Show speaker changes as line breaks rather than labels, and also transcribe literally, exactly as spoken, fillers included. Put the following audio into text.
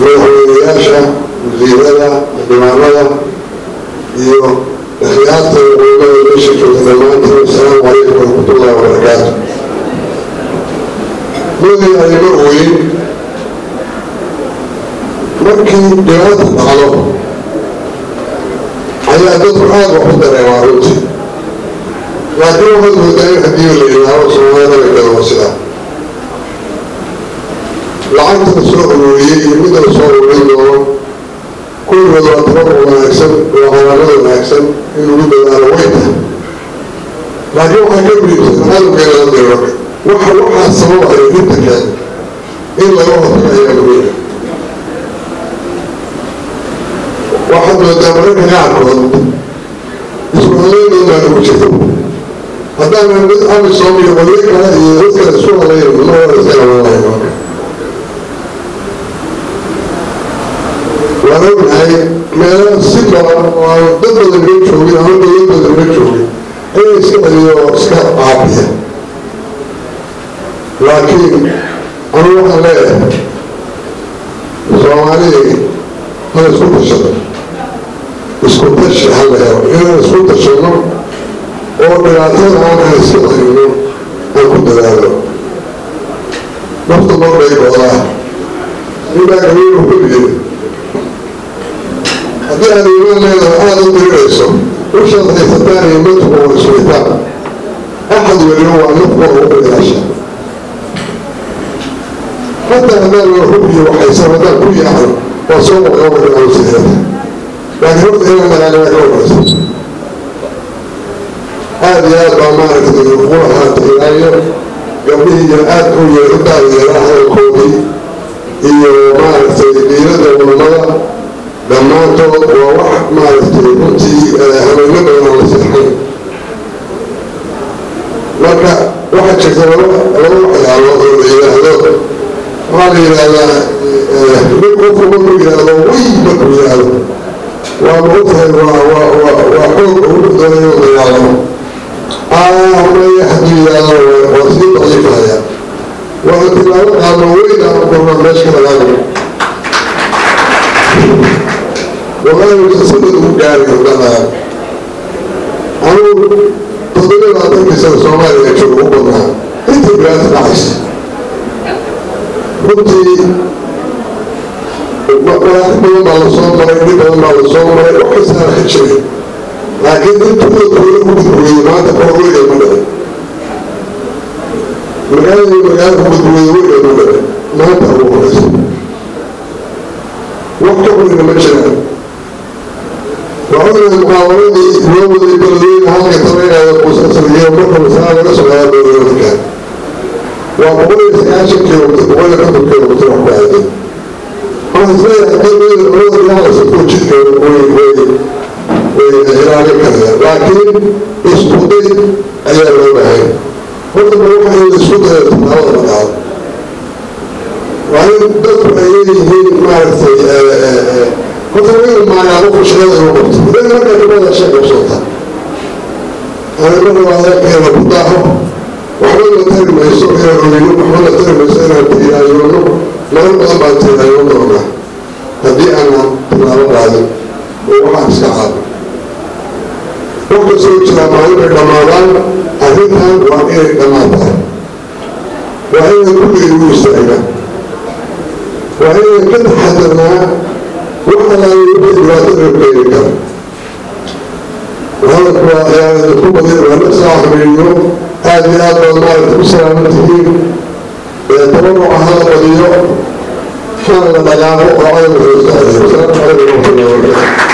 madaxweynayaasha wasiirada xildhibaanada iyo akhyaarta culimada meesha joogta dhammaantiin assalaamu calaykum waraxmatullahi wabarakaatu. mudane ayma ooyin markii dhibaata dhacdo ayaa dadku aad wax u dareemaa runtii, laakiin waxaad moodaa in haddii la yidhaaho soomaalida gado sidaa lacagta la soo ururiyey iyo midda la soo ururin doono kulligood waa tabar wanaagsan waa calaamada wanaagsan in lagu dadaalo way tahay, laakiin waxaa ka muhiimsan cadowgeena la diro waxa waxaa sababaya inta kale in laga hortago ayaa muhiim. waxaad moodaa mararka qaarkood isku-halaynoodaa lagu jirto haddaanan mid amisom iyo qolyo kale iyo dad kale isku halayn loo iskala walayo waan ognahay meelaha si badan oo aan dad badan ma joogin ama dowlad badan ma joogin inay iska celiyo iska caabiya, laakiin anu waxaan leeyahay soomaaliyay hala isku tashado, isku tashi hala helo inaan isku tashano oo dhibaatada aanan iska celino aan ku dadaalo. nafta loo dhaygoodaa ninbaa gabaynu ku yiri haddii aad iimaan leedahay aada u dirirayso ushaad haysataan iyo madku oo isweytaan axad weliba waa nafka ugu ilaasha hataa haddaan la hubiyo waxaysan haddaan ku yaacno waa soo waqaawadaausideeda, laakiin horta inaan magaalada ka warayso aada iyo aad baa maaragtay ugu ahaatayaayo gabdhihiiyo aad u yar u daayara hadalkoodii iyo maaragtay diirada culamada dhammaantood waa wax maaragtay runtii habeeno badan aan la seexayn. marka waxaa jirta laba laba waxyaalood oo la yidhaahdo waxaa la yidhaahdaa mid qofku markuu yidhaahdo way markuu yidhaahdo waa maogtahay waa waa waa waa xoog ugu doonayo dagaalamo amaya hadduu yidhaahdo waa sii daciifaya waa tilaabo qaadno weyn aan korna meesha ka dagaalo والله يتصدق وقاري وقال أنا تضيع الأطفال كسر سومالي يشوف وقلنا أنت بلاد العيش كنت واحد من على الصوم مرة من على الصوم مرة وحسنا أخذ شيء لكن أنت تقول تقول ما تقول يا مدري مكان مكان تقول يا مدري ما تقول بس وقت تقول المجنة وعندنا المقاولين يوم البلدين هذا كترين على المسلسل اليوم مرة مساعدة نسوا على البلدين كان وأقول إسكاشن كيلو ولا كم كيلو تروح بعدين أنا سمعت أقول البلد اللي هذا سكون شيء وي وي وإيران كذا لكن إسقطي أيام الوهاي قلت بروح إسقط تناول الأرض وعند دكتور أيه ما أعرف قلت له ما يعرف شيء الوقت لأن ما كان هذا شيء بسيط أنا مرة هذا كان بطاحه وحنا نتكلم يسوع إلى الرجل وحنا نتكلم يسوع إلى الرجل لا نقصد عن تلك اليوم هذه أنا تناول بعدين وواحد ساعات وقت سويت لما رمضان أهلها وأمير رمضان وهي كل يوم سعيدة وهي كل حدنا وحنا يوجد الواتر الكبير وهذا هو يعني الكوبا دي ولا ساعة من اليوم هذه هذا الله تبصر من تهيب تبرع هذا اليوم كان لما جاء وقعوا الرسالة